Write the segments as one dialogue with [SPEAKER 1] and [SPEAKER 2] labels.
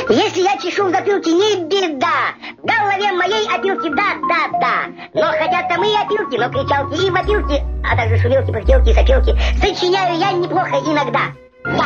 [SPEAKER 1] Если я чешу в затылке, не беда. В голове моей опилки, да. Но хотят там и опилки, но кричалки и вопилки, а также шумелки, пыхтелки и сопелки. Сочиняю я неплохо иногда. Да.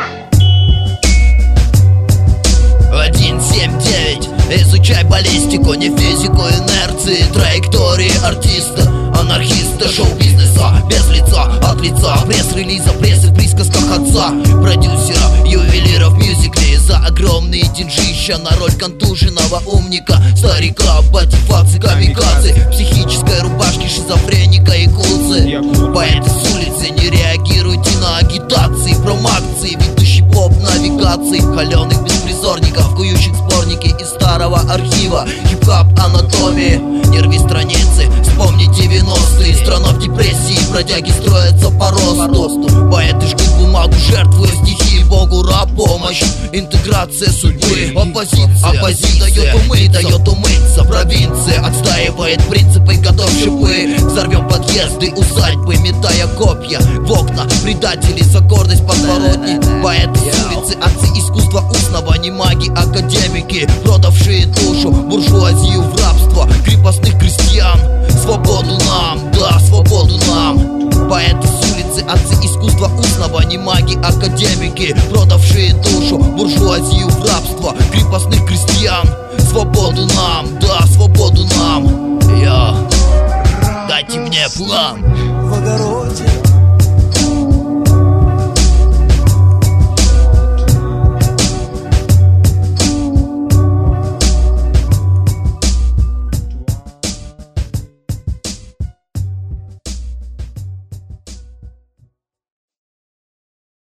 [SPEAKER 2] 179. Изучай баллистику, не физику инерции, траектории артиста, анархиста, шоу-бизнеса, без лица, от лица, пресс-релиза, прессы в присказках отца, продюсера, ювелира в мюзикле, за огромные деньжища на роль контуженного умника, старика, батифацы, камикадзе, психической рубашки, шизофреника и куцы. Поэты с улицы, не реагируйте на агитации, промакции, ведущий поп-навигации, холеных беспризорников, кующих сборники из старого архива, хип-хап анатомии, не рви страницы, вспомни 90-е, страна в депрессии, бродяги строятся по росту, поэты жгут бумагу, жертвуя стихи, богу раб помощь, интеграция судьбы, оппозиция дает умыться, провинция отстаивает принципы, готов шипы, взорвем подъезды, усадьбы, метая копья в окна, предатели за гордость подворотни, поэты с улицы, отцы искусства устного, не маги, академики, продавшие душу, буржуазию в рабство, крепостных крестьян, свободу нам, да, свободу нам. Поэты с улицы, отцы искусства устного, не маги, академики, продавшие душу, буржуазию в рабство, крепостных крестьян, свободу нам, да, свободу нам. Дайте мне план.
[SPEAKER 3] В огороде